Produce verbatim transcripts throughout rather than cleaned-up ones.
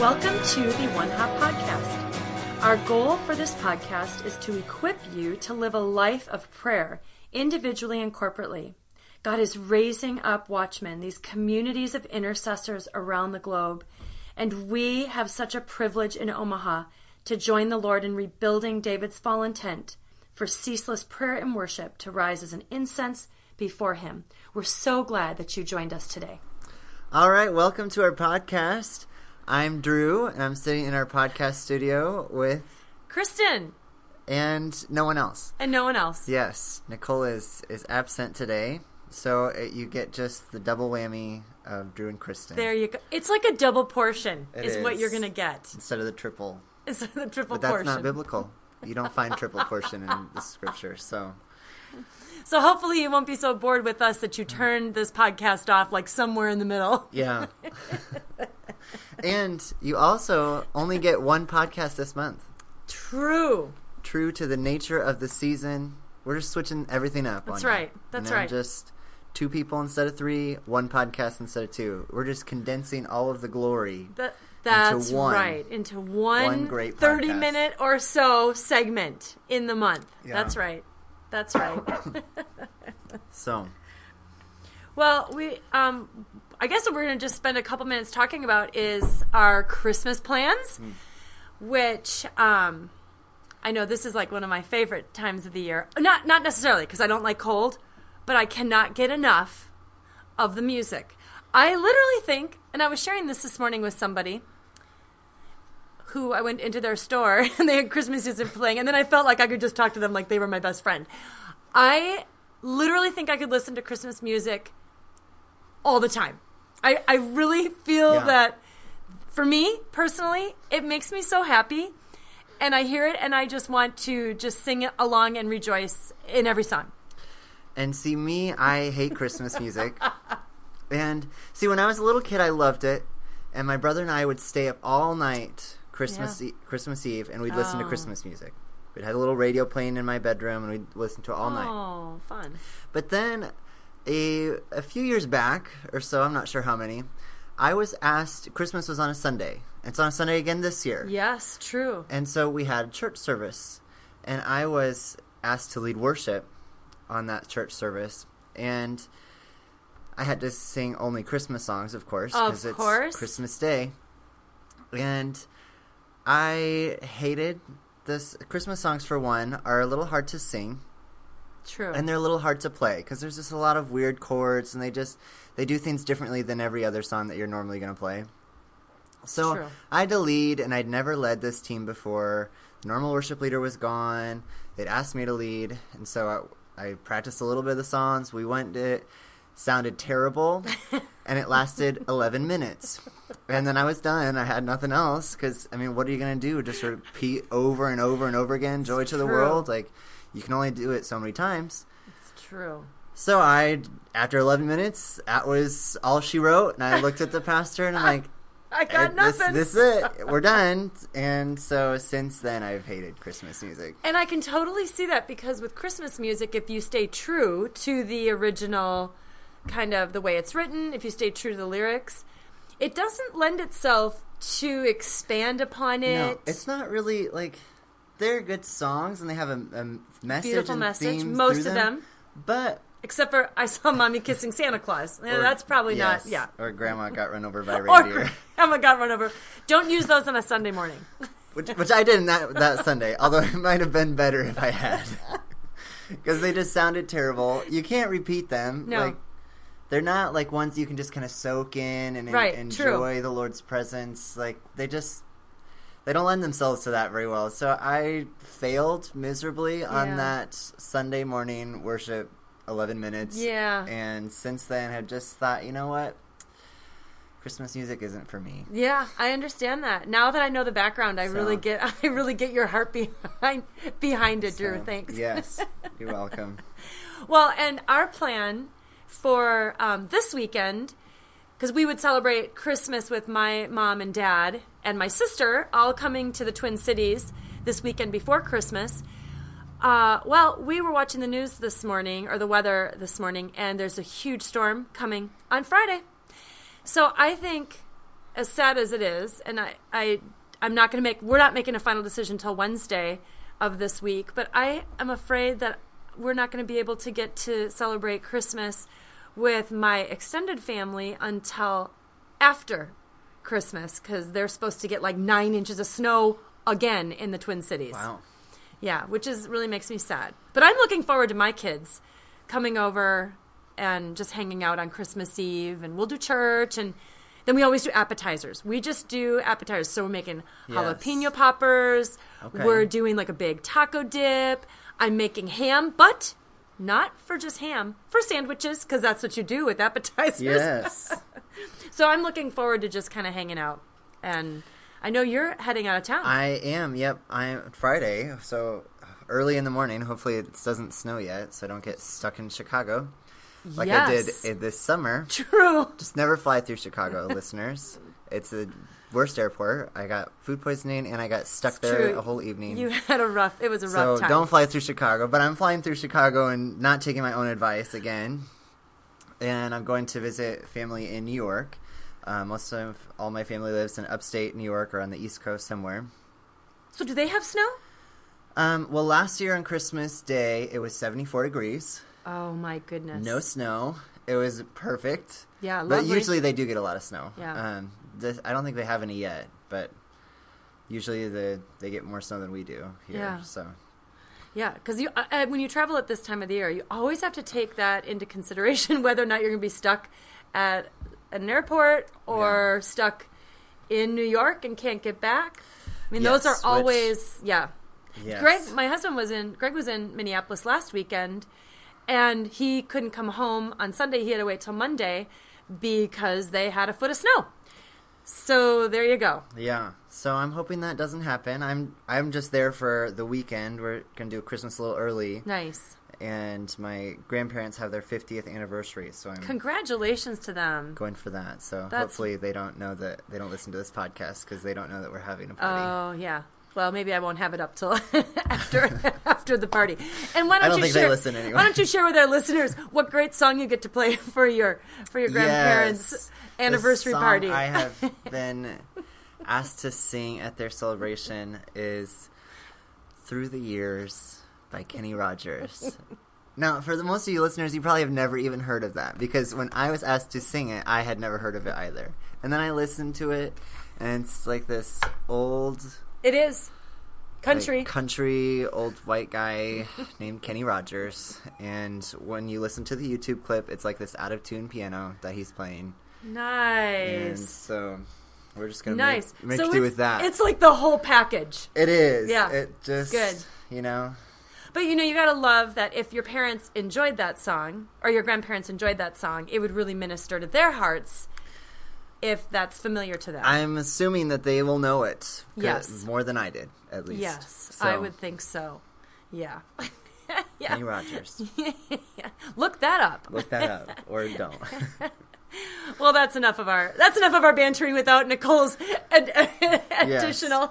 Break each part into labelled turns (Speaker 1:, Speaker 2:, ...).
Speaker 1: Welcome to the One Hop Podcast. Our goal for this podcast is to equip you to live a life of prayer, individually and corporately. God is raising up watchmen, these communities of intercessors around the globe, and we have such a privilege in Omaha to join the Lord in rebuilding David's fallen tent for ceaseless prayer and worship to rise as an incense before Him. We're so glad that you joined us today.
Speaker 2: All right, welcome to our podcast. I'm Drew, and I'm sitting in our podcast studio with
Speaker 1: Kristen.
Speaker 2: And no one else.
Speaker 1: And no one else.
Speaker 2: Yes, Nicole is, is absent today, so it, you get just the double whammy of Drew and Kristen.
Speaker 1: There you go. It's like a double portion
Speaker 2: it
Speaker 1: is,
Speaker 2: is
Speaker 1: what you're going to get.
Speaker 2: Instead of the triple.
Speaker 1: Instead of the triple
Speaker 2: but that's
Speaker 1: portion.
Speaker 2: not biblical. You don't find triple portion in the scripture, so...
Speaker 1: So hopefully you won't be so bored with us that you turn this podcast off like somewhere in the middle.
Speaker 2: Yeah. And you also only get one podcast this month.
Speaker 1: True.
Speaker 2: True to the nature of the season. We're just switching everything up.
Speaker 1: That's
Speaker 2: on
Speaker 1: right.
Speaker 2: You.
Speaker 1: That's
Speaker 2: you know,
Speaker 1: right.
Speaker 2: Just two people instead of three, one podcast instead of two. We're just condensing all of the glory.
Speaker 1: That, that's
Speaker 2: into one,
Speaker 1: right. Into one,
Speaker 2: one great
Speaker 1: thirty-minute or so segment in the month.
Speaker 2: Yeah.
Speaker 1: That's right. That's right.
Speaker 2: So.
Speaker 1: Well, we, um, I guess what we're going to just spend a couple minutes talking about is our Christmas plans, mm. which um, I know this is like one of my favorite times of the year. Not not necessarily because I don't like cold, but I cannot get enough of the music. I literally think, and I was sharing this this morning with somebody who I went into their store and they had Christmas music playing, and then I felt like I could just talk to them like they were my best friend. I literally think I could listen to Christmas music all the time. I, I really feel
Speaker 2: yeah.
Speaker 1: that, for me, personally, it makes me so happy, and I hear it, and I just want to just sing along and rejoice in every song.
Speaker 2: And see, me, I hate Christmas music. And see, when I was a little kid, I loved it, and my brother and I would stay up all night Christmas
Speaker 1: yeah.
Speaker 2: e- Christmas Eve, and we'd listen
Speaker 1: oh.
Speaker 2: to Christmas music. We'd have a little radio playing in my bedroom, and we'd listen to it all
Speaker 1: oh,
Speaker 2: night.
Speaker 1: Oh, fun.
Speaker 2: But then, a a few years back, or so, I'm not sure how many, I was asked, Christmas was on a Sunday. It's on a Sunday again this year.
Speaker 1: Yes, true.
Speaker 2: And so we had church service, and I was asked to lead worship on that church service, and I had to sing only Christmas songs, of course, because it's
Speaker 1: course.
Speaker 2: Christmas Day. And I hated this. Christmas songs, for one, are a little hard to sing.
Speaker 1: True.
Speaker 2: And they're a little hard to play because there's just a lot of weird chords, and they just they do things differently than every other song that you're normally going to play. So
Speaker 1: True.
Speaker 2: I had to lead, and I'd never led this team before. The normal worship leader was gone. They'd asked me to lead, and so I, I practiced a little bit of the songs. We went it sounded terrible, and it lasted eleven minutes. And then I was done. I had nothing else because, I mean, what are you going to do? Just repeat over and over and over again, Joy
Speaker 1: it's
Speaker 2: to the
Speaker 1: true.
Speaker 2: World? Like, you can only do it so many times.
Speaker 1: It's true.
Speaker 2: So I, after eleven minutes, that was all she wrote. And I looked at the pastor and I'm like,
Speaker 1: I got
Speaker 2: eh,
Speaker 1: nothing.
Speaker 2: This, this is it. We're done. And so since then, I've hated Christmas music.
Speaker 1: And I can totally see that because with Christmas music, if you stay true to the original kind of the way it's written, if you stay true to the lyrics, it doesn't lend itself to expand upon it.
Speaker 2: No, it's not really like... They're good songs, and they have a, a message
Speaker 1: Beautiful
Speaker 2: and
Speaker 1: message,
Speaker 2: themes
Speaker 1: most
Speaker 2: through
Speaker 1: of them.
Speaker 2: But
Speaker 1: except for I saw Mommy kissing Santa Claus. Yeah,
Speaker 2: or,
Speaker 1: that's probably
Speaker 2: yes,
Speaker 1: not. Yeah.
Speaker 2: Or Grandma got run over by a
Speaker 1: Or
Speaker 2: reindeer.
Speaker 1: Grandma got run over. Don't use those on a Sunday morning.
Speaker 2: which, which I did that that Sunday. Although it might have been better if I had, because they just sounded terrible. You can't repeat them.
Speaker 1: No.
Speaker 2: Like, they're not like ones you can just kind of soak in and
Speaker 1: right,
Speaker 2: en-
Speaker 1: true.
Speaker 2: enjoy the Lord's presence. Like, they just. They don't lend themselves to that very well. So I failed miserably
Speaker 1: Yeah.
Speaker 2: on that Sunday morning worship, eleven minutes.
Speaker 1: Yeah.
Speaker 2: And since then, have just thought, you know what? Christmas music isn't for me.
Speaker 1: Yeah, I understand that. Now that I know the background, I
Speaker 2: So.
Speaker 1: really get I really get your heart behind behind it, Drew.
Speaker 2: So,
Speaker 1: Thanks.
Speaker 2: Yes. You're welcome.
Speaker 1: Well, and our plan for um, this weekend, because we would celebrate Christmas with my mom and dad and my sister, all coming to the Twin Cities this weekend before Christmas. Uh, well, we were watching the news this morning, or the weather this morning, and there's a huge storm coming on Friday. So I think as sad as it is, and I, I I'm not going to make, we're not making a final decision till Wednesday of this week, but I am afraid that we're not going to be able to get to celebrate Christmas with my extended family until after Christmas, because they're supposed to get like nine inches of snow again in the Twin Cities.
Speaker 2: Wow.
Speaker 1: Yeah, which is really makes me sad. But I'm looking forward to my kids coming over and just hanging out on Christmas Eve, and we'll do church, and then we always do appetizers. We just do appetizers. So we're making
Speaker 2: Yes.
Speaker 1: jalapeno poppers.
Speaker 2: Okay.
Speaker 1: We're doing like a big taco dip. I'm making ham, but not for just ham, for sandwiches, because that's what you do with appetizers.
Speaker 2: Yes.
Speaker 1: So I'm looking forward to just kind of hanging out. And I know you're heading out of town.
Speaker 2: I am, yep. I'm Friday, so early in the morning. Hopefully it doesn't snow yet, so I don't get stuck in Chicago like
Speaker 1: yes.
Speaker 2: I did in this summer.
Speaker 1: True.
Speaker 2: Just never fly through Chicago, listeners. It's the worst airport. I got food poisoning, and I got stuck
Speaker 1: It's
Speaker 2: there
Speaker 1: true.
Speaker 2: a whole evening.
Speaker 1: You had a rough, it was a
Speaker 2: so
Speaker 1: rough time.
Speaker 2: don't fly through Chicago. But I'm flying through Chicago and not taking my own advice again. And I'm going to visit family in New York. Uh, most of all my family lives in upstate New York or on the East Coast somewhere.
Speaker 1: So do they have snow?
Speaker 2: Um, well, last year on Christmas Day, it was seventy-four degrees.
Speaker 1: Oh, my goodness.
Speaker 2: No snow. It was perfect.
Speaker 1: Yeah,
Speaker 2: But
Speaker 1: lovely.
Speaker 2: usually they do get a lot of snow.
Speaker 1: Yeah.
Speaker 2: Um, this, I don't think they have any yet, but usually the, they get more snow than we do here.
Speaker 1: Yeah.
Speaker 2: So
Speaker 1: Yeah, because you, uh, when you travel at this time of the year, you always have to take that into consideration, whether or not you're going to be stuck at an airport or
Speaker 2: Yeah.
Speaker 1: stuck in New York and can't get back. I mean,
Speaker 2: Yes,
Speaker 1: those are
Speaker 2: which-
Speaker 1: always, yeah.
Speaker 2: yes.
Speaker 1: Greg, my husband was in, Greg was in Minneapolis last weekend, and he couldn't come home on Sunday. He had to wait till Monday because they had a foot of snow. So there you go.
Speaker 2: Yeah. So I'm hoping that doesn't happen. I'm I'm just there for the weekend. We're gonna do Christmas a little early,
Speaker 1: Nice.
Speaker 2: and my grandparents have their fiftieth anniversary, so I'm
Speaker 1: Congratulations to them.
Speaker 2: going for that. So
Speaker 1: That's-
Speaker 2: hopefully they don't know that they don't listen to this podcast because they don't know that we're having a party.
Speaker 1: Oh, yeah. Well, maybe I won't have it up till after after the party. And why don't,
Speaker 2: I don't
Speaker 1: you
Speaker 2: think they
Speaker 1: share?
Speaker 2: listen anyway.
Speaker 1: Why don't you share with our listeners what great song you get to play for your for your grandparents'
Speaker 2: Yes.
Speaker 1: anniversary
Speaker 2: The song
Speaker 1: party?
Speaker 2: I have been asked to sing at their celebration is "Through the Years" by Kenny Rogers. Now, for the most of you listeners, you probably have never even heard of that, because when I was asked to sing it, I had never heard of it either. And then I listened to it, and it's like this old...
Speaker 1: It is country.
Speaker 2: Like, country old white guy named Kenny Rogers, and when you listen to the YouTube clip, it's like this out of tune piano that he's playing, and
Speaker 1: Nice.
Speaker 2: so we're just gonna
Speaker 1: Nice.
Speaker 2: make, make
Speaker 1: so
Speaker 2: do
Speaker 1: it's,
Speaker 2: with that.
Speaker 1: It's like the whole package.
Speaker 2: It is.
Speaker 1: Yeah.
Speaker 2: It just
Speaker 1: Good.
Speaker 2: You know.
Speaker 1: But you know, you gotta love that if your parents enjoyed that song or your grandparents enjoyed that song, it would really minister to their hearts if that's familiar to them.
Speaker 2: I'm assuming that they will know it. 'cause-
Speaker 1: Yes.
Speaker 2: More than I did, at least.
Speaker 1: Yes,
Speaker 2: So,
Speaker 1: I would think so. Yeah. yeah.
Speaker 2: Kenny Rogers.
Speaker 1: yeah. Look that up.
Speaker 2: Look that up, or don't.
Speaker 1: Well, that's enough of our that's enough of our bantering without Nicole's ad- additional.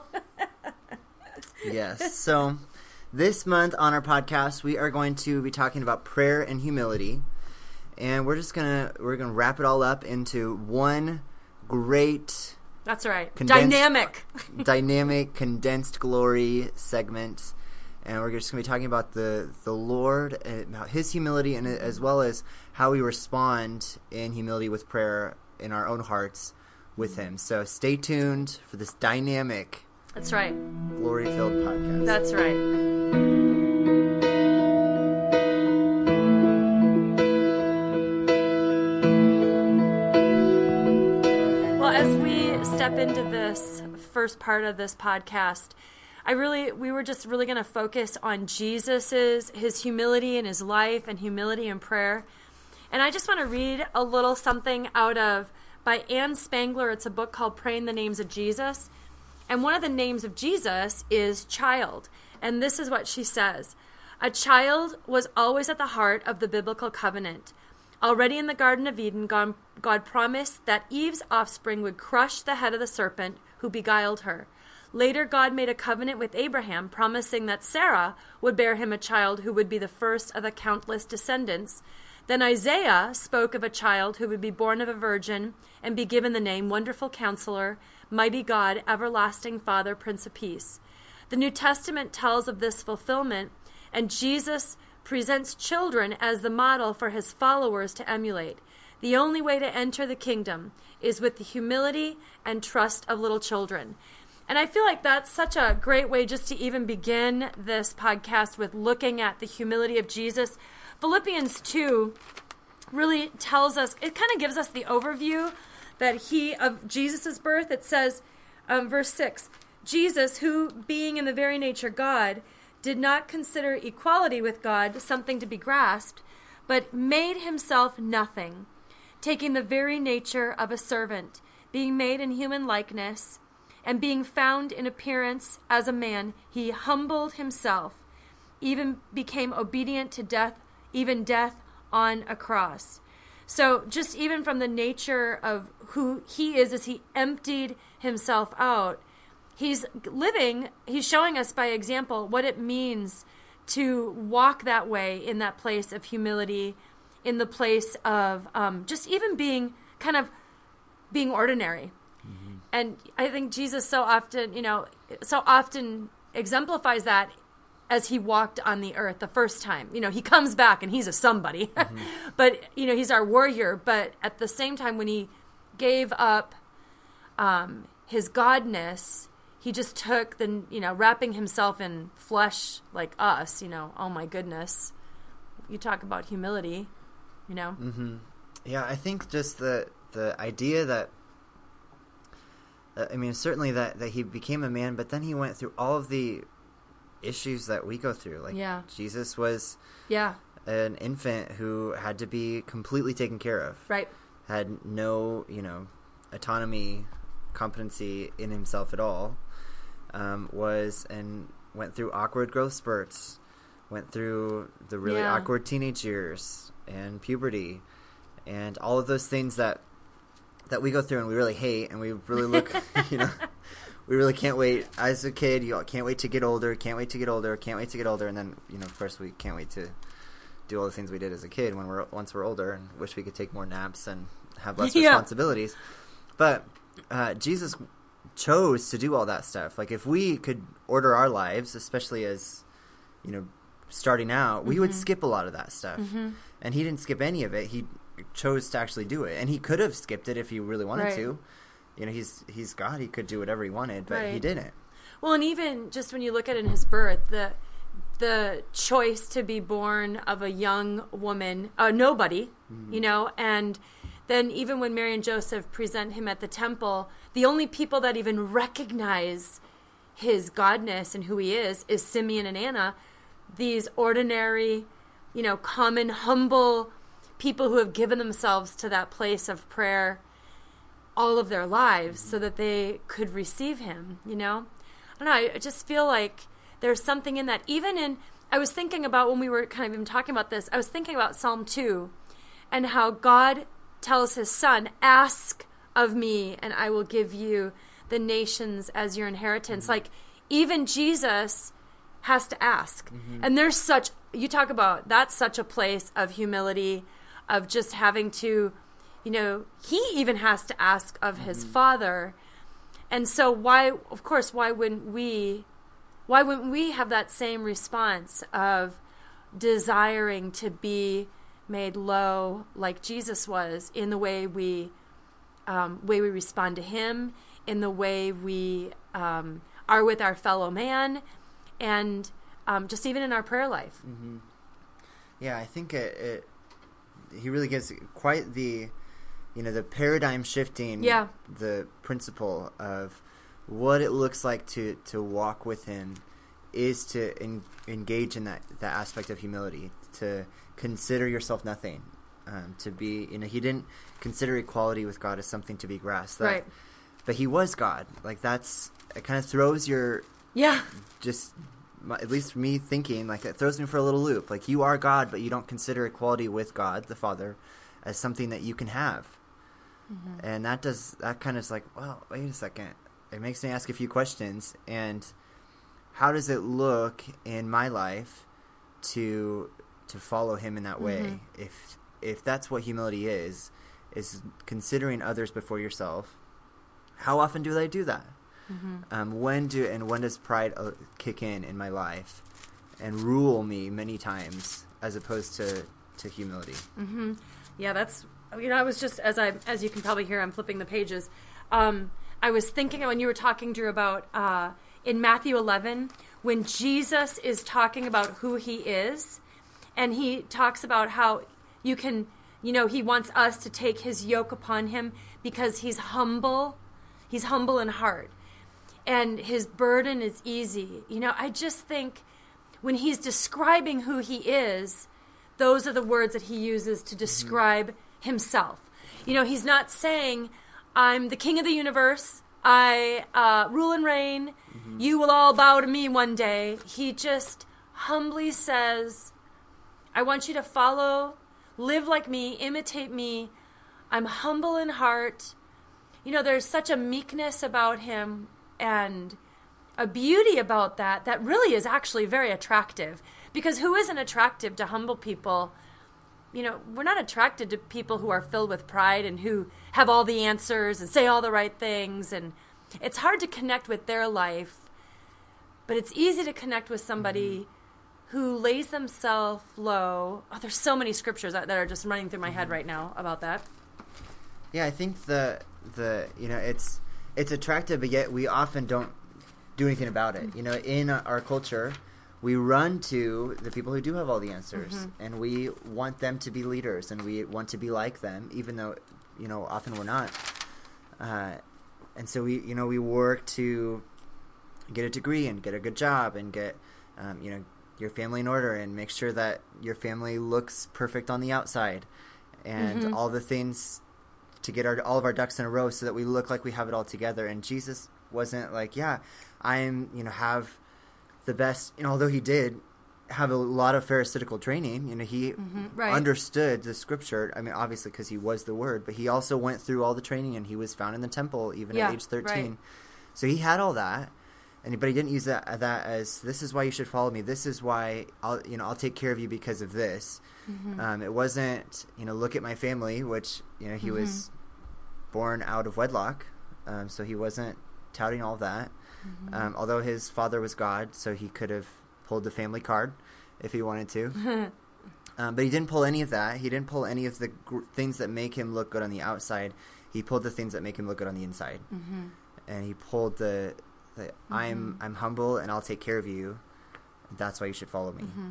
Speaker 2: Yes. So this month on our podcast, we are going to be talking about prayer and humility, and we're just gonna we're gonna wrap it all up into one great,
Speaker 1: That's right.
Speaker 2: Condensed-
Speaker 1: Dynamic.
Speaker 2: dynamic, condensed glory segment. And we're just going to be talking about the, the Lord, and about His humility, and as well as how we respond in humility with prayer in our own hearts with Him. So stay tuned for this dynamic,
Speaker 1: That's right.
Speaker 2: glory-filled podcast.
Speaker 1: That's right. Well, as we step into this first part of this podcast, I really, we were just really going to focus on Jesus's, his humility in his life and humility in prayer. And I just want to read a little something out of, by Anne Spangler. It's a book called Praying the Names of Jesus. And one of the names of Jesus is child. And this is what she says. A child was always at the heart of the biblical covenant. Already in the Garden of Eden, God, God promised that Eve's offspring would crush the head of the serpent who beguiled her. Later, God made a covenant with Abraham, promising that Sarah would bear him a child who would be the first of the countless descendants Then Isaiah spoke of a child who would be born of a virgin and be given the name Wonderful Counselor, Mighty God, Everlasting Father, Prince of Peace. The New Testament tells of this fulfillment, and Jesus presents children as the model for his followers to emulate. The only way to enter the kingdom is with the humility and trust of little children. And I feel like that's such a great way just to even begin this podcast with looking at the humility of Jesus. Philippians two really tells us, it kind of gives us the overview that he, of Jesus' birth. It says, um, verse six, Jesus, who being in the very nature God, did not consider equality with God something to be grasped, but made himself nothing, taking the very nature of a servant, being made in human likeness, and being found in appearance as a man, he humbled himself, even became obedient to death, even death on a cross. So just even from the nature of who he is as he emptied himself out, he's living, he's showing us by example what it means to walk that way in that place of humility, in the place of um, just even being kind of being ordinary. Mm-hmm. And I think Jesus so often, you know, so often exemplifies that as he walked on the earth the first time. You know, he comes back and he's a somebody. Mm-hmm. But, you know, he's our warrior. But at the same time, when he gave up um, his godness, he just took the, you know, wrapping himself in flesh like us, you know, oh my goodness. You talk about humility, you know?
Speaker 2: Mm-hmm. Yeah, I think just the the idea that, uh, I mean, certainly that, that he became a man, but then he went through all of the issues that we go through. Like, yeah. Jesus was
Speaker 1: yeah.
Speaker 2: an infant who had to be completely taken care of.
Speaker 1: Right.
Speaker 2: Had no, you know, autonomy, competency in himself at all. Um, was and went through awkward growth spurts, went through the really yeah. awkward teenage years and puberty, and all of those things that that we go through and we really hate, and we really look, you know, we really can't wait. As a kid, you can't wait to get older, can't wait to get older, can't wait to get older, and then, you know, of course, we can't wait to do all the things we did as a kid when we're once we're older, and wish we could take more naps and have less yeah. responsibilities. But uh, Jesus chose to do all that stuff. Like, if we could order our lives, especially as, you know, starting out, mm-hmm. we would skip a lot of that stuff. Mm-hmm. And he didn't skip any of it. He chose to actually do it. And he could have skipped it if he really wanted right. to. You know, he's he's God. He could do whatever he wanted, but right. he didn't.
Speaker 1: Well, and even just when you look at it in his birth, the the choice to be born of a young woman, uh, nobody, mm-hmm. you know, and then even when Mary and Joseph present him at the temple, the only people that even recognize his godness and who he is is Simeon and Anna, these ordinary, you know, common, humble people who have given themselves to that place of prayer all of their lives so that they could receive him, you know? I don't know, I just feel like there's something in that. Even in, I was thinking about when we were kind of even talking about this, I was thinking about Psalm two and how God tells his son, ask of me and I will give you the nations as your inheritance. Mm-hmm. Like, even Jesus has to ask. Mm-hmm. And there's such, you talk about, that's such a place of humility, of just having to, you know, he even has to ask of mm-hmm. his father. And so why, of course, why wouldn't we, why wouldn't we have that same response of desiring to be made low like Jesus was in the way we, um, way we respond to him, in the way we um, are with our fellow man, and um, just even in our prayer life.
Speaker 2: Mm-hmm. Yeah, I think it, it, he really gives quite the, you know, the paradigm shifting,
Speaker 1: yeah.
Speaker 2: the principle of what it looks like to, to walk with him is to en- engage in that, that aspect of humility, to consider yourself nothing, um, to be, you know, he didn't consider equality with God as something to be grasped. That,
Speaker 1: right.
Speaker 2: But he was God. Like, that's, it kind of throws your,
Speaker 1: yeah,
Speaker 2: just, at least me thinking, like, it throws me for a little loop. Like, you are God, but you don't consider equality with God, the Father, as something that you can have. Mm-hmm. And that does, that kind of is like, well, wait a second. It makes me ask a few questions. And how does it look in my life to to follow him in that way? Mm-hmm. If if that's what humility is, is considering others before yourself, how often do I do that? Mm-hmm. Um, when do and when does pride uh, kick in in my life and rule me many times as opposed to, to humility?
Speaker 1: Mm-hmm. Yeah, that's, you know, I was just, as I as you can probably hear, I'm flipping the pages. Um, I was thinking when you were talking, Drew, about uh, in Matthew eleven, when Jesus is talking about who he is, and he talks about how you can, you know, he wants us to take his yoke upon him because he's humble. He's humble in heart. And his burden is easy. You know, I just think when he's describing who he is, those are the words that he uses to describe mm-hmm. himself. You know, he's not saying, I'm the king of the universe. I uh, rule and reign. Mm-hmm. You will all bow to me one day. He just humbly says, I want you to follow, live like me, imitate me. I'm humble in heart. You know, there's such a meekness about him and a beauty about that that really is actually very attractive. Because who isn't attractive to humble people? You know, we're not attracted to people who are filled with pride and who have all the answers and say all the right things. And it's hard to connect with their life, but it's easy to connect with somebody mm-hmm. who lays themselves low. Oh, there's so many scriptures that are just running through my head right now about that.
Speaker 2: Yeah, I think the the you know it's it's attractive, but yet we often don't do anything about it. You know, in our culture, we run to the people who do have all the answers, mm-hmm. and we want them to be leaders, and we want to be like them, even though, you know, often we're not. Uh, and so we, you know, we work to get a degree and get a good job and get, um, you know, your family in order and make sure that your family looks perfect on the outside, and mm-hmm. all the things to get our all of our ducks in a row so that we look like we have it all together. And Jesus wasn't like, yeah, I'm, you know, have the best, you know, although he did have a lot of Pharisaical training, you know, he mm-hmm, right. understood the scripture. I mean, obviously because he was the word, but he also went through all the training, and he was found in the temple even
Speaker 1: yeah,
Speaker 2: at age thirteen.
Speaker 1: Right.
Speaker 2: So he had all that, and but he didn't use that that as, this is why you should follow me. This is why I'll, you know, I'll take care of you because of this. Mm-hmm. Um, it wasn't, you know, look at my family, which, you know, he mm-hmm. was born out of wedlock, um, so he wasn't touting all that. Mm-hmm. Um, although his father was God, so he could have pulled the family card if he wanted to. um, but he didn't pull any of that. He didn't pull any of the gr- things that make him look good on the outside. He pulled the things that make him look good on the inside. Mm-hmm. And he pulled the, the mm-hmm. I'm I'm humble and I'll take care of you. That's why you should follow me.
Speaker 1: Mm-hmm.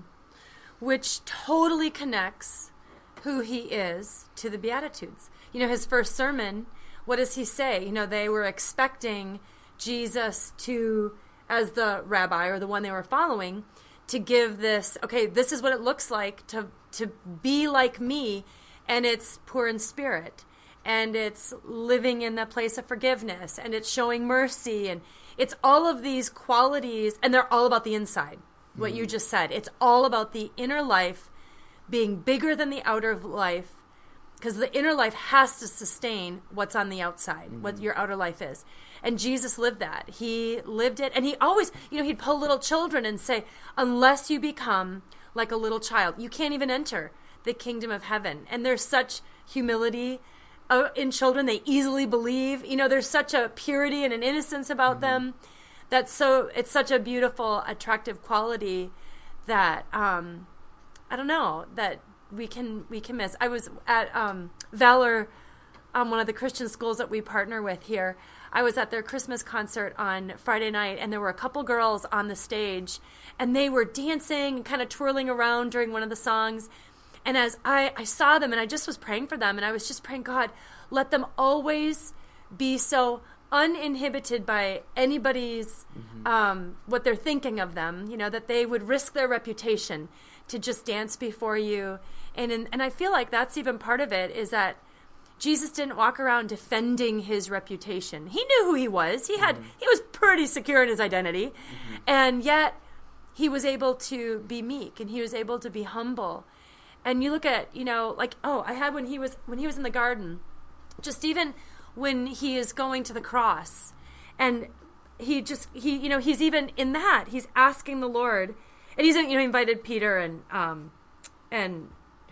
Speaker 1: Which totally connects who he is to the Beatitudes. You know, his first sermon, what does he say? You know, they were expecting Jesus to, as the rabbi or the one they were following, to give this, okay, this is what it looks like to to be like me, and it's poor in spirit, and it's living in the place of forgiveness, and it's showing mercy, and it's all of these qualities, and they're all about the inside, what mm-hmm. you just said. It's all about the inner life being bigger than the outer life, because the inner life has to sustain what's on the outside, mm-hmm. what your outer life is. And Jesus lived that. He lived it. And he always, you know, he'd pull little children and say, unless you become like a little child, you can't even enter the kingdom of heaven. And there's such humility uh, in children. They easily believe. You know, there's such a purity and an innocence about mm-hmm. them. That's so, it's such a beautiful, attractive quality that, um, I don't know, that we can we can miss. I was at um, Valor, um, one of the Christian schools that we partner with here. I was at their Christmas concert on Friday night, and there were a couple girls on the stage, and they were dancing and kind of twirling around during one of the songs. And as I, I saw them, and I just was praying for them, and I was just praying, God, let them always be so uninhibited by anybody's, mm-hmm. um, what they're thinking of them, you know, that they would risk their reputation to just dance before you. And in, and I feel like that's even part of it, is that Jesus didn't walk around defending his reputation. He knew who he was. He had mm-hmm. he was pretty secure in his identity. Mm-hmm. And yet he was able to be meek, and he was able to be humble. And you look at, you know, like, oh, I had when he was when he was in the garden, just even when he is going to the cross, and he just he you know, he's even in that, he's asking the Lord. And he's, you know, invited Peter and um, and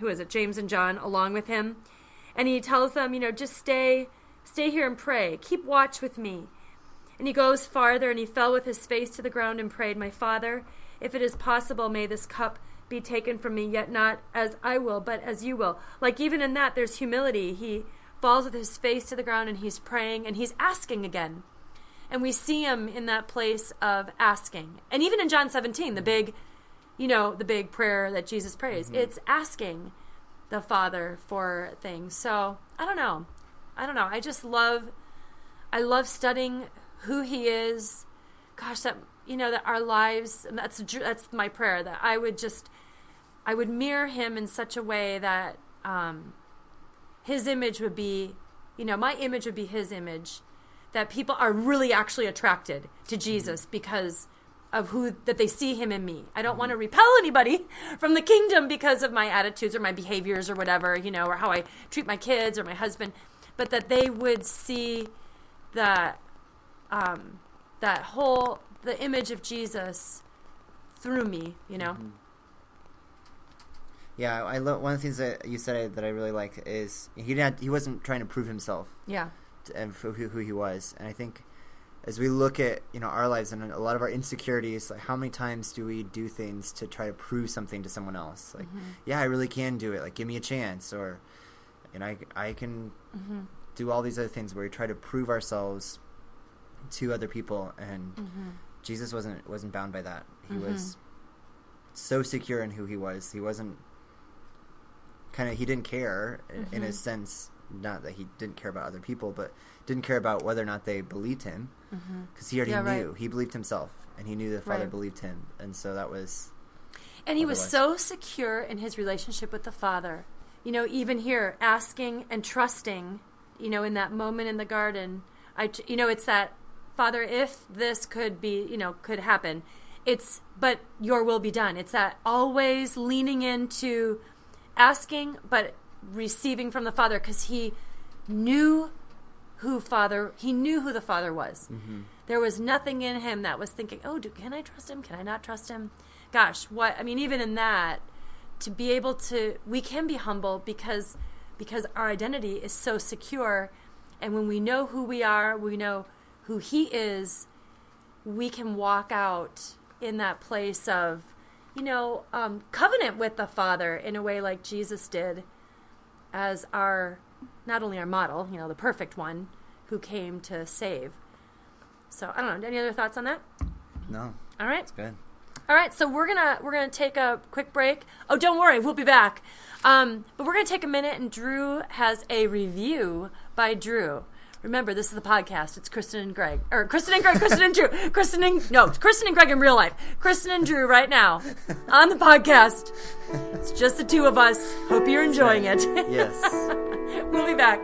Speaker 1: who is it, James and John, along with him. And he tells them, you know, just stay, stay here and pray. Keep watch with me. And he goes farther, and he fell with his face to the ground and prayed, "My Father, if it is possible, may this cup be taken from me, yet not as I will, but as you will." Like, even in that, there's humility. He falls with his face to the ground, and he's praying, and he's asking again. And we see him in that place of asking. And even in John seventeen, the big, you know, the big prayer that Jesus prays, mm-hmm. it's asking the Father for things. So, I don't know. I don't know. I just love, I love studying who he is. Gosh, that, you know, that our lives, and that's, that's my prayer, that I would just, I would mirror him in such a way that um, his image would be, you know, my image would be his image, that people are really actually attracted to Jesus because of who, that they see him in me. I don't want to repel anybody from the kingdom because of my attitudes or my behaviors or whatever, you know, or how I treat my kids or my husband, but that they would see that, um, that whole, the image of Jesus through me, you know?
Speaker 2: Mm-hmm. Yeah, I love, one of the things that you said that I really like is he didn't, he wasn't trying to prove himself.
Speaker 1: Yeah.
Speaker 2: And who, who he was. And I think as we look at, you know, our lives and a lot of our insecurities, like how many times do we do things to try to prove something to someone else? Like, mm-hmm. yeah, I really can do it. Like, give me a chance. Or, you know, I, I can mm-hmm. do all these other things where we try to prove ourselves to other people. And mm-hmm. Jesus wasn't wasn't bound by that. He mm-hmm. was so secure in who he was. He wasn't kind of, he didn't care mm-hmm. in a sense. Not that he didn't care about other people, but didn't care about whether or not they believed him, because mm-hmm. he already yeah, knew. Right. He believed himself, and he knew the Father right. believed him, and so that was.
Speaker 1: And he was so secure in his relationship with the Father. You know, even here, asking and trusting. You know, in that moment in the garden, I, you know, it's that, Father, if this could be, you know, could happen, it's, but your will be done. It's that always leaning into asking, but receiving from the Father, because he knew who Father, he knew who the Father was. Mm-hmm. There was nothing in him that was thinking, oh, do, can I trust him? Can I not trust him? Gosh, what, I mean, even in that, to be able to, we can be humble because, because our identity is so secure. And when we know who we are, we know who he is, we can walk out in that place of, you know, um, covenant with the Father in a way like Jesus did, as our, not only our model, you know, the perfect one who came to save. So, I don't know. Any other thoughts on that?
Speaker 2: No.
Speaker 1: All right.
Speaker 2: That's good.
Speaker 1: All right. So we're gonna we're gonna take a quick break. Oh, don't worry, we'll be back. Um, but we're gonna take a minute, and Drew has a review by Drew. Remember, this is the podcast. It's Kristen and Greg. Or Kristen and Greg, Kristen and Drew. Kristen and, no, Kristen and Greg in real life. Kristen and Drew right now on the podcast. It's just the two of us. Hope you're enjoying it.
Speaker 2: Yes.
Speaker 1: We'll be back.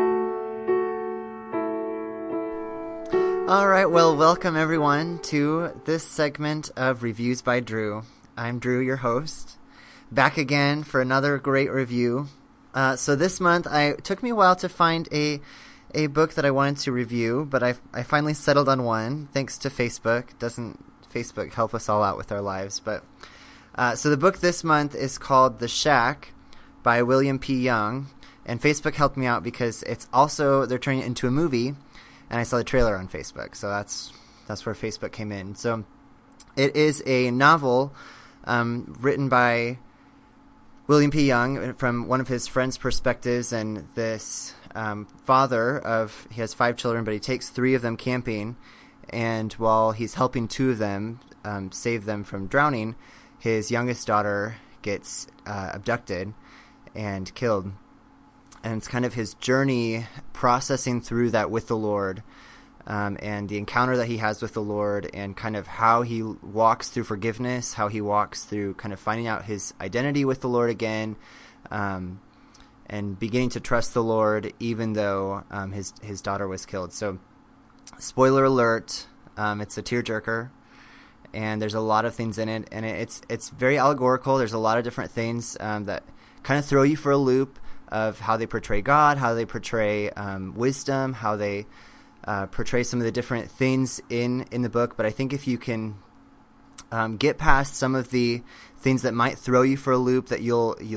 Speaker 2: All right. Well, welcome everyone to this segment of Reviews by Drew. I'm Drew, your host. Back again for another great review. Uh, so this month, I it took me a while to find a... a book that I wanted to review, but I I finally settled on one thanks to Facebook. Doesn't Facebook help us all out with our lives? But uh, so the book this month is called The Shack by William P. Young, and Facebook helped me out because it's also, they're turning it into a movie, and I saw the trailer on Facebook, so that's that's where Facebook came in. So it is a novel um, written by William P. Young from one of his friends' perspectives, and this um, father of, he has five children, but he takes three of them camping, and while he's helping two of them um, save them from drowning, his youngest daughter gets uh, abducted and killed. And it's kind of his journey processing through that with the Lord, um, and the encounter that he has with the Lord, and kind of how he walks through forgiveness, how he walks through kind of finding out his identity with the Lord again, um, and beginning to trust the Lord even though um, his his daughter was killed. So, spoiler alert, um, it's a tearjerker, and there's a lot of things in it, and it's it's very allegorical. There's a lot of different things um, that kind of throw you for a loop of how they portray God, how they portray um, wisdom, how they uh, portray some of the different things in, in the book. But I think if you can um, get past some of the things that might throw you for a loop, that you'll you'll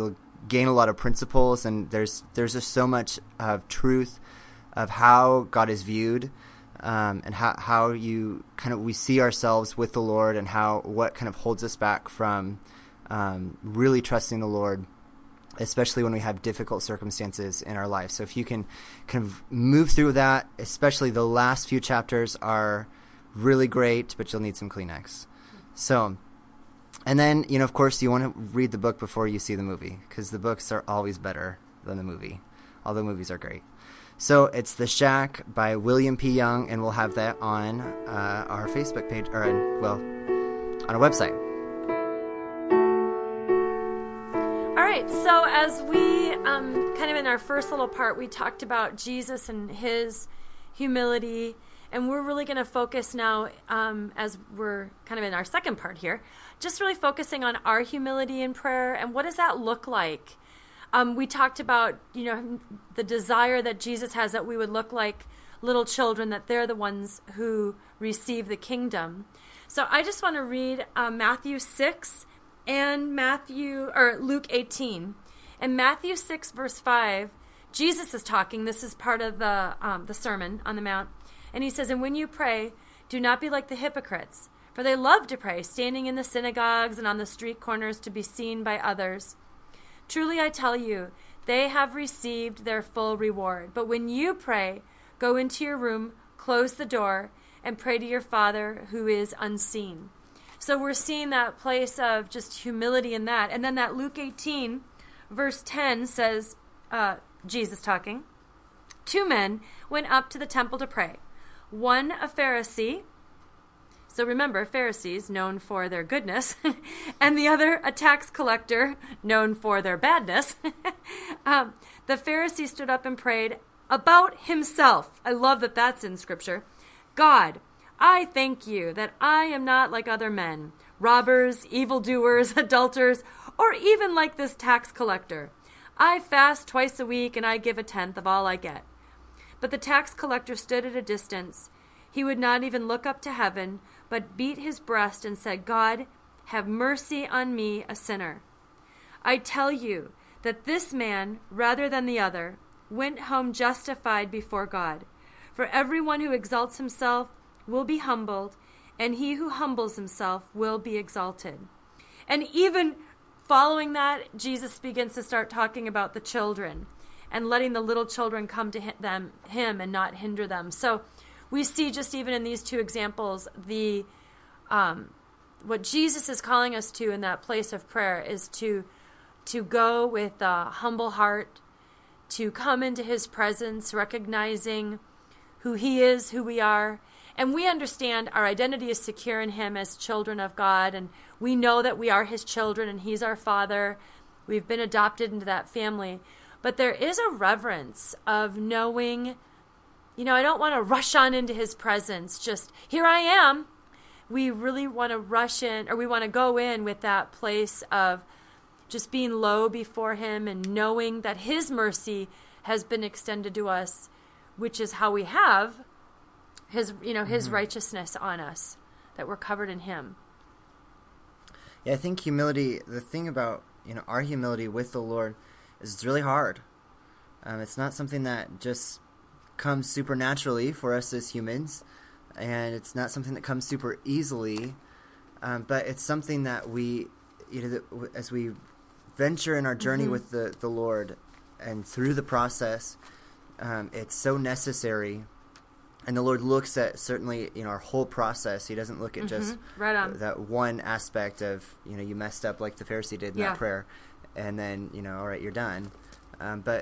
Speaker 2: gain a lot of principles, and there's there's just so much of truth of how God is viewed, um, and how how you kind of we see ourselves with the Lord, and how what kind of holds us back from um, really trusting the Lord, especially when we have difficult circumstances in our life. So if you can kind of move through that, especially the last few chapters are really great, but you'll need some Kleenex. So, and then, you know, of course, you want to read the book before you see the movie, because the books are always better than the movie. All the movies are great. So it's The Shack by William P. Young, and we'll have that on uh, our Facebook page, or, uh, well, on our website.
Speaker 1: All right, so as we, um, kind of in our first little part, we talked about Jesus and his humility, and we're really going to focus now, um, as we're kind of in our second part here, just really focusing on our humility in prayer, and what does that look like? Um, we talked about, you know, the desire that Jesus has that we would look like little children, that they're the ones who receive the kingdom. So I just want to read uh, Matthew six and Matthew or Luke eighteen. In Matthew six, verse five, Jesus is talking. This is part of the um, the Sermon on the Mount. And he says, "And when you pray, do not be like the hypocrites, for they love to pray, standing in the synagogues and on the street corners to be seen by others. Truly I tell you, they have received their full reward. But when you pray, go into your room, close the door, and pray to your Father who is unseen." So we're seeing that place of just humility in that. And then that Luke eighteen, verse ten says, uh, Jesus talking, "Two men went up to the temple to pray, one a Pharisee," so remember, Pharisees, known for their goodness, and the other, a tax collector, known for their badness. um, the Pharisee stood up and prayed about himself. I love that that's in Scripture. "God, I thank you that I am not like other men, robbers, evildoers, adulterers, or even like this tax collector. I fast twice a week and I give a tenth of all I get." But the tax collector stood at a distance. He would not even look up to heaven, but beat his breast and said, "God, have mercy on me, a sinner." I tell you that this man, rather than the other, went home justified before God. For everyone who exalts himself will be humbled, and he who humbles himself will be exalted. And even following that, Jesus begins to start talking about the children and letting the little children come to them, him and not hinder them. So we see just even in these two examples, the um, what Jesus is calling us to in that place of prayer is to to go with a humble heart, to come into his presence, recognizing who he is, who we are. And we understand our identity is secure in him as children of God, and we know that we are his children and he's our Father. We've been adopted into that family. But there is a reverence of knowing, you know, I don't want to rush on into his presence, just, here I am. We really want to rush in, or we want to go in with that place of just being low before him and knowing that his mercy has been extended to us, which is how we have his, you know, his mm-hmm. righteousness on us, that we're covered in him.
Speaker 2: Yeah, I think humility, the thing about, you know, our humility with the Lord is it's really hard. Um, it's not something that just comes supernaturally for us as humans, and it's not something that comes super easily, um, but it's something that we, you know, that as we venture in our journey mm-hmm. with the, the Lord and through the process, um, it's so necessary. And the Lord looks at certainly, you know, our whole process. He doesn't look at mm-hmm. just
Speaker 1: right on.
Speaker 2: that one aspect of, you know, you messed up like the Pharisee did in
Speaker 1: yeah.
Speaker 2: that prayer, and then, you know, all right, you're done. Um, but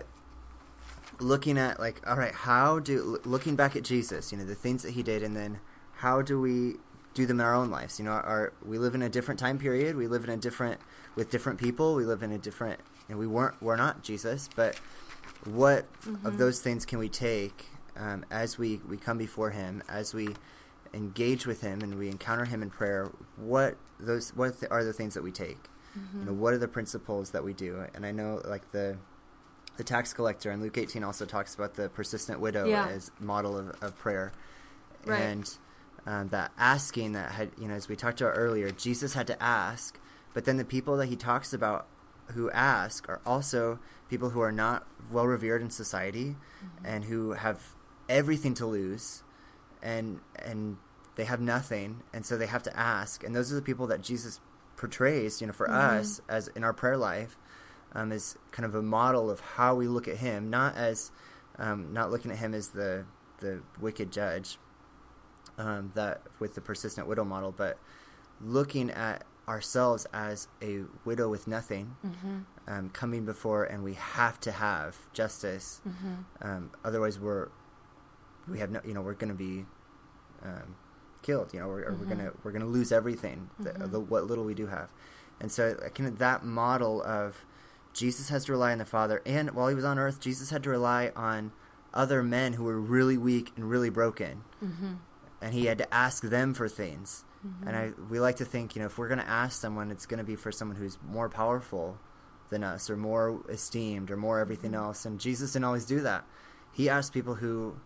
Speaker 2: looking at, like, all right, how do, looking back at Jesus, you know, the things that he did, and then how do we do them in our own lives? You know, our, we live in a different time period. We live in a different, with different people. We live in a different, you know, we weren't, we're not Jesus, but what mm-hmm. of those things can we take um, as we, we come before him, as we engage with him and we encounter him in prayer? What those, what are the things that we take? Mm-hmm. You know, what are the principles that we do? And I know, like, the the tax collector in Luke eighteen also talks about the persistent widow yeah. as model of, of prayer.
Speaker 1: Right.
Speaker 2: And um, that asking that had, you know, as we talked about earlier, Jesus had to ask, but then the people that he talks about who ask are also people who are not well revered in society, mm-hmm. and who have everything to lose, and and they have nothing, and so they have to ask. And those are the people that Jesus portrays, you know, for mm-hmm. us as in our prayer life, um, as kind of a model of how we look at him, not as um, not looking at him as the the wicked judge, um, that with the persistent widow model, but looking at ourselves as a widow with nothing, mm-hmm. um, coming before, and we have to have justice. Mm-hmm. Um, otherwise, we're we have no, you know, we're going to be um, killed. You know, or, or mm-hmm. we're gonna we're gonna lose everything, mm-hmm. the, the, what little we do have. And so, kind of that model of Jesus has to rely on the Father, and while he was on earth, Jesus had to rely on other men who were really weak and really broken, mm-hmm. and he had to ask them for things. Mm-hmm. And I we like to think, you know, if we're going to ask someone, it's going to be for someone who's more powerful than us, or more esteemed, or more everything mm-hmm. else. And Jesus didn't always do that. He asked people who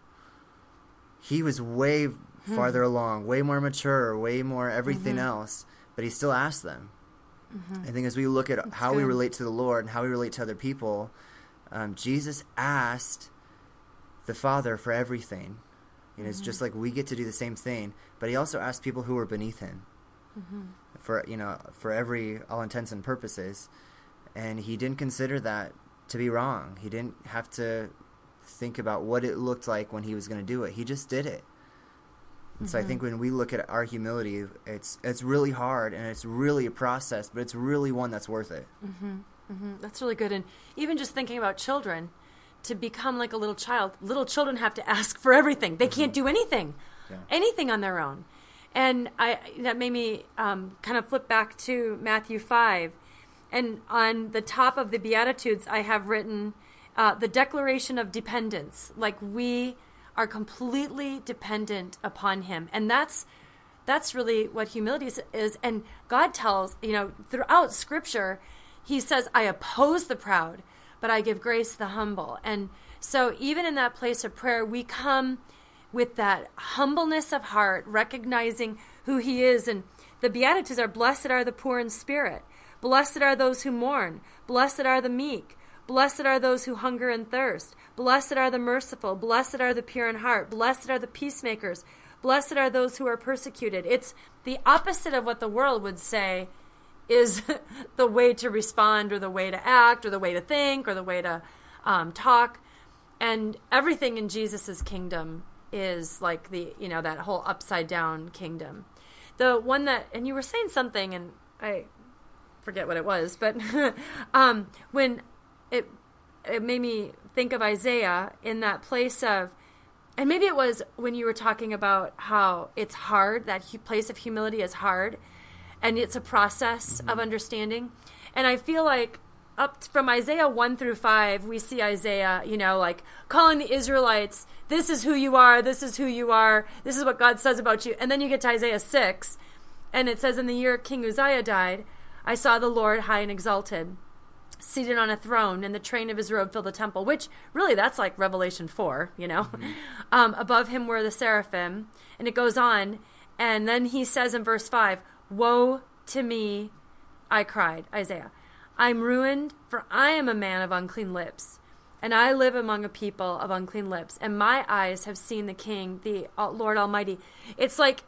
Speaker 2: he was way hmm. farther along, way more mature, way more everything mm-hmm. else, but he still asked them. Mm-hmm. I think as we look at That's how good. we relate to the Lord and how we relate to other people, um, Jesus asked the Father for everything. You know, mm-hmm. it's just like we get to do the same thing, but he also asked people who were beneath him mm-hmm. for, you know, for every, all intents and purposes. And he didn't consider that to be wrong. He didn't have to think about what it looked like when he was going to do it. He just did it. And mm-hmm. so I think when we look at our humility, it's it's really hard, and it's really a process, but it's really one that's worth it.
Speaker 1: Mm-hmm. Mm-hmm. That's really good. And even just thinking about children, to become like a little child, little children have to ask for everything. They mm-hmm. can't do anything, yeah. anything on their own. And I that made me um, kind of flip back to Matthew five. And on the top of the Beatitudes, I have written uh, the declaration of dependence. Like, we are completely dependent upon him. And that's that's really what humility is, is. And God tells, you know, throughout Scripture, he says, I oppose the proud, but I give grace to the humble. And so even in that place of prayer, we come with that humbleness of heart, recognizing who he is. And the Beatitudes are, blessed are the poor in spirit. Blessed are those who mourn. Blessed are the meek. Blessed are those who hunger and thirst. Blessed are the merciful. Blessed are the pure in heart. Blessed are the peacemakers. Blessed are those who are persecuted. It's the opposite of what the world would say is the way to respond, or the way to act, or the way to think, or the way to um, talk. And everything in Jesus' kingdom is like the, you know, that whole upside down kingdom. The one that, and you were saying something, and I forget what it was, but um, when it it made me think of Isaiah in that place of, and maybe it was when you were talking about how it's hard, that place of humility is hard, and it's a process mm-hmm. of understanding. And I feel like up from Isaiah one through five, we see Isaiah, you know, like calling the Israelites, this is who you are, this is who you are, this is what God says about you. And then you get to Isaiah six, and it says, in the year King Uzziah died, I saw the Lord high and exalted, seated on a throne, and the train of his robe filled the temple, which really that's like Revelation four, you know. Mm-hmm. Um, above him were the seraphim, and it goes on. And then he says in verse five, woe to me, I cried, Isaiah. I'm ruined, for I am a man of unclean lips, and I live among a people of unclean lips, and my eyes have seen the King, the Lord Almighty. It's like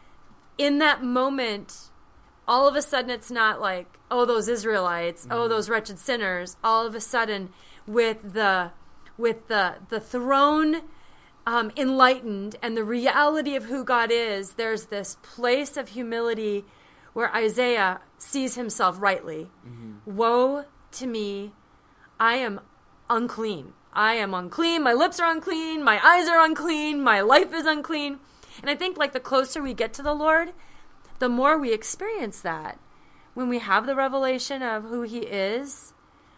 Speaker 1: in that moment, all of a sudden, it's not like, oh, those Israelites, mm-hmm. oh, those wretched sinners. All of a sudden, with the with the the throne um, enlightened and the reality of who God is, there's this place of humility where Isaiah sees himself rightly. Mm-hmm. Woe to me, I am unclean. I am unclean. My lips are unclean. My eyes are unclean. My life is unclean. And I think like the closer we get to the Lord, the more we experience that. When we have the revelation of who he is,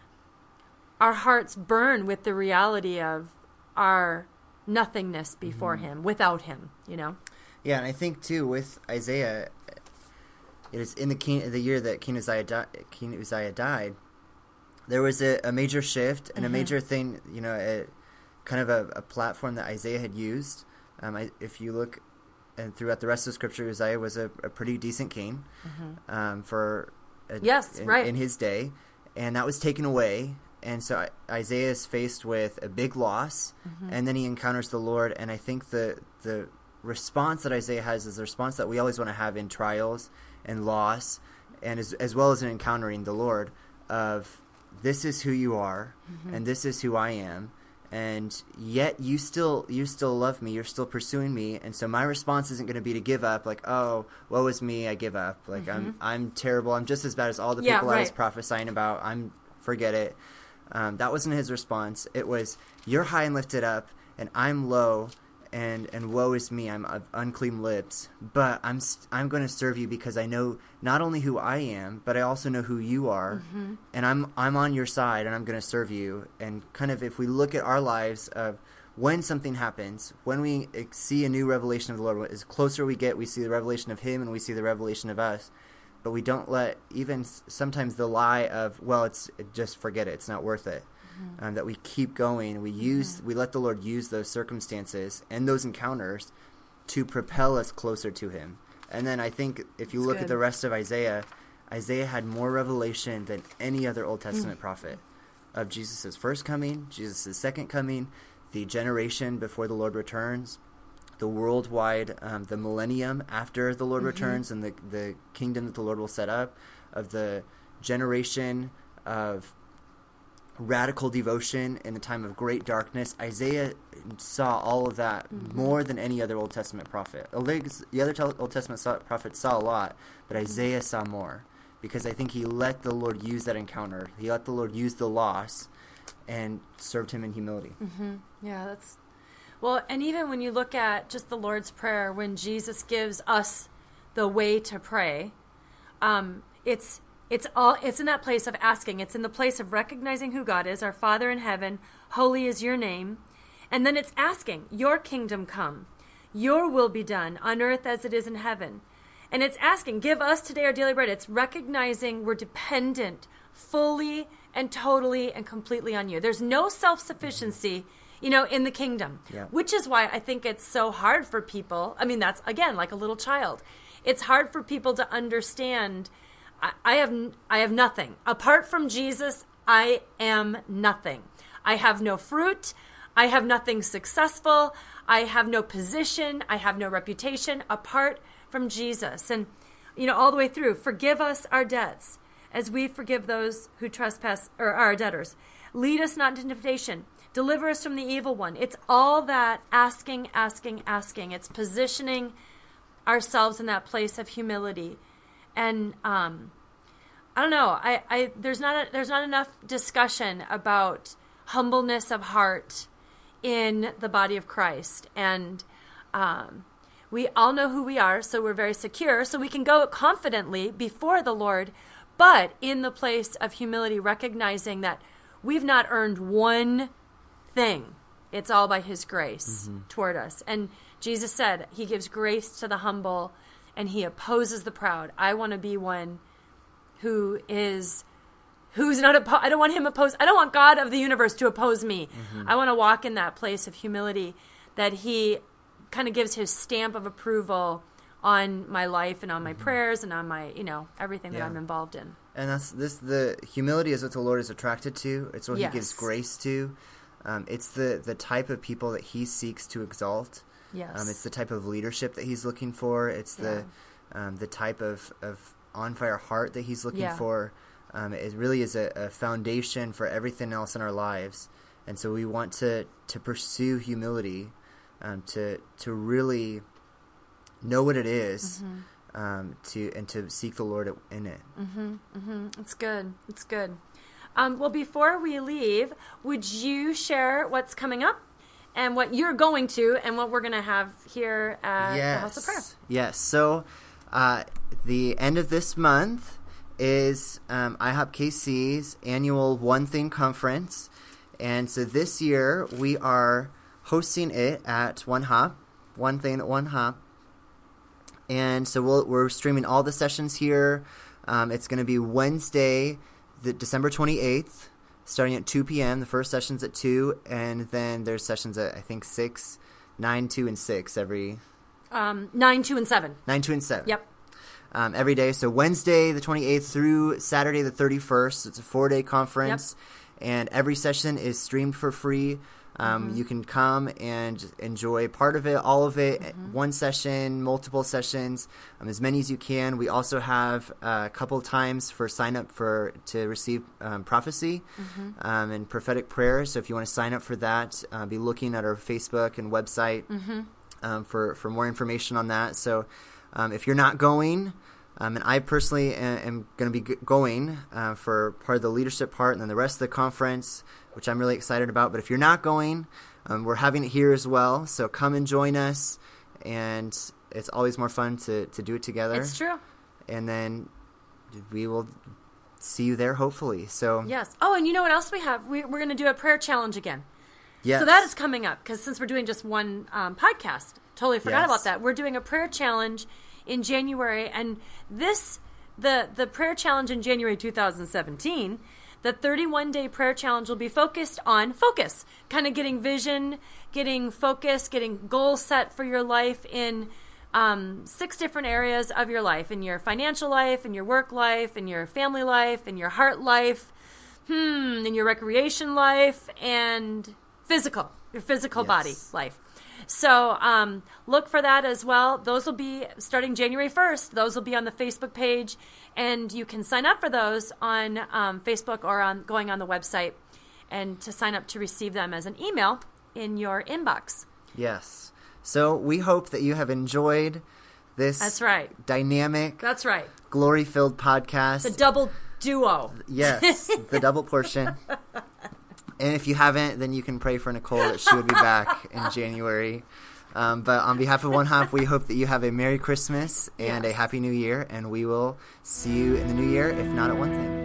Speaker 1: our hearts burn with the reality of our nothingness before mm-hmm. him, without him, you know?
Speaker 2: Yeah, and I think, too, with Isaiah, it is in the king, the year that King Uzziah, di- King Uzziah died, there was a, a major shift and mm-hmm. a major thing, you know, a, kind of a, a platform that Isaiah had used. Um, I, if you look... And throughout the rest of Scripture, Uzziah was a, a pretty decent king mm-hmm. um, for a,
Speaker 1: yes,
Speaker 2: in,
Speaker 1: right.
Speaker 2: in his day. and that was taken away. And so Isaiah is faced with a big loss, mm-hmm. and then he encounters the Lord. And I think the the response that Isaiah has is the response that we always want to have in trials and loss, and as, as well as in encountering the Lord, of this is who you are, mm-hmm. and this is who I am, and yet you still you still love me, you're still pursuing me, and so my response isn't going to be to give up, like, oh, woe is me, I give up, like mm-hmm. I'm I'm terrible, I'm just as bad as all the
Speaker 1: yeah,
Speaker 2: people
Speaker 1: right.
Speaker 2: I was prophesying about, I'm forget it. Um, that wasn't his response. It was, you're high and lifted up, and I'm low, and and woe is me, I'm of unclean lips, but I'm st- I'm going to serve you because I know not only who I am, but I also know who you are, mm-hmm. and I'm I'm on your side, and I'm going to serve you. And kind of if we look at our lives of when something happens, when we see a new revelation of the Lord, as closer we get, we see the revelation of Him, and we see the revelation of us. But we don't let even sometimes the lie of, well, it's it just forget it, it's not worth it. Mm-hmm. Um, that we keep going. We use mm-hmm. we let the Lord use those circumstances and those encounters to propel us closer to Him. And then I think if you
Speaker 1: That's
Speaker 2: look
Speaker 1: good.
Speaker 2: at the rest of Isaiah, Isaiah had more revelation than any other Old Testament mm-hmm. prophet of Jesus' first coming, Jesus' second coming, the generation before the Lord returns, the worldwide, um, the millennium after the Lord mm-hmm. returns, and the the kingdom that the Lord will set up, of the generation of radical devotion in the time of great darkness. Isaiah saw all of that mm-hmm. more than any other Old Testament prophet. The other Old Testament saw, prophets saw a lot, but Isaiah saw more, because I think he let the Lord use that encounter. He let the Lord use the loss and served Him in humility.
Speaker 1: Mm-hmm. Yeah, that's... Well, and even when you look at just the Lord's Prayer, when Jesus gives us the way to pray, um, it's it's all it's in that place of asking. It's in the place of recognizing who God is, our Father in heaven, holy is your name. And then it's asking, your kingdom come, your will be done on earth as it is in heaven. And it's asking, give us today our daily bread. It's recognizing we're dependent fully and totally and completely on you. There's no self-sufficiency, you know, in the kingdom, yeah. which is why I think it's so hard for people. I mean, that's, again, like a little child. It's hard for people to understand, I, I have I have nothing. Apart from Jesus, I am nothing. I have no fruit. I have nothing successful. I have no position. I have no reputation apart from Jesus. And, you know, all the way through, forgive us our debts as we forgive those who trespass, or our debtors. Lead us not into temptation. Deliver us from the evil one. It's all that asking, asking, asking. It's positioning ourselves in that place of humility. And um, I don't know. I, I there's not a, there's not enough discussion about humbleness of heart in the body of Christ. And um, we all know who we are, so we're very secure. So we can go confidently before the Lord, but in the place of humility, recognizing that we've not earned one thing. It's all by His grace mm-hmm. toward us. And Jesus said He gives grace to the humble and He opposes the proud. I want to be one who is who's not opposed. I don't want Him opposed. I don't want God of the universe to oppose me. Mm-hmm. I want to walk in that place of humility that He kind of gives His stamp of approval on my life and on my mm-hmm. prayers and on my, you know, everything yeah. that I'm involved in.
Speaker 2: And that's this the humility is what the Lord is attracted to. It's what yes. He gives grace to. Um, it's the, the type of people that He seeks to exalt.
Speaker 1: Yes.
Speaker 2: Um, it's the type of leadership that He's looking for. It's the yeah. um, the type of, of on-fire heart that He's looking yeah. for. Um, it really is a, a foundation for everything else in our lives. And so we want to, to pursue humility, um, to to really know what it is, mm-hmm. um, to and to seek the Lord in it.
Speaker 1: Mm-hmm. Mm-hmm. It's good. It's good. Um, well, before we leave, would you share what's coming up and what you're going to and what we're going to have here at
Speaker 2: yes.
Speaker 1: the House of Prayer?
Speaker 2: Yes. So uh, the end of this month is um, I HOP K C's annual One Thing Conference. And so this year we are hosting it at One Hop, One Thing at One Hop. And so we'll, we're streaming all the sessions here. Um, it's going to be Wednesday, the December twenty-eighth, starting at two p.m. The first session's at two, and then there's sessions at, I think, six, nine, two, and six every...
Speaker 1: Um, nine, two, and seven.
Speaker 2: nine, two, and seven.
Speaker 1: Yep.
Speaker 2: um, every day. So Wednesday the twenty-eighth through Saturday the thirty-first. It's a four-day conference, yep. and every session is streamed for free. Um, mm-hmm. You can come and enjoy part of it, all of it, mm-hmm. one session, multiple sessions, um, as many as you can. We also have uh, a couple of times for sign up for to receive um, prophecy mm-hmm. um, and prophetic prayer. So if you want to sign up for that, uh, be looking at our Facebook and website mm-hmm. um, for, for more information on that. So um, if you're not going, Um, and I personally am, am going to be g- going uh, for part of the leadership part and then the rest of the conference, which I'm really excited about. But if you're not going, um, we're having it here as well. So come and join us. And it's always more fun to, to do it together.
Speaker 1: It's true.
Speaker 2: And then we will see you there, hopefully. So
Speaker 1: yes. Oh, and you know what else we have? We, we're going to do a prayer challenge again.
Speaker 2: Yes.
Speaker 1: So that is coming up because since we're doing just one um, podcast, totally forgot
Speaker 2: yes.
Speaker 1: about that. We're doing a prayer challenge in January, and this the the prayer challenge in January two thousand seventeen, the thirty-one day prayer challenge will be focused on focus, kind of getting vision, getting focus, getting goals set for your life in um, six different areas of your life, in your financial life, in your work life, in your family life, in your heart life, hmm, in your recreation life, and physical, your physical yes. body life. So um, look for that as well. Those will be starting January first. Those will be on the Facebook page, and you can sign up for those on um, Facebook or on going on the website and to sign up to receive them as an email in your inbox.
Speaker 2: Yes. So we hope that you have enjoyed this
Speaker 1: That's right.
Speaker 2: dynamic,
Speaker 1: That's right.
Speaker 2: glory-filled podcast.
Speaker 1: The double duo.
Speaker 2: Yes, the double portion. And if you haven't, then you can pray for Nicole that she would be back in January. Um, but on behalf of One Half, we hope that you have a Merry Christmas and yes. a Happy New Year. And we will see you in the new year, if not at One Thing.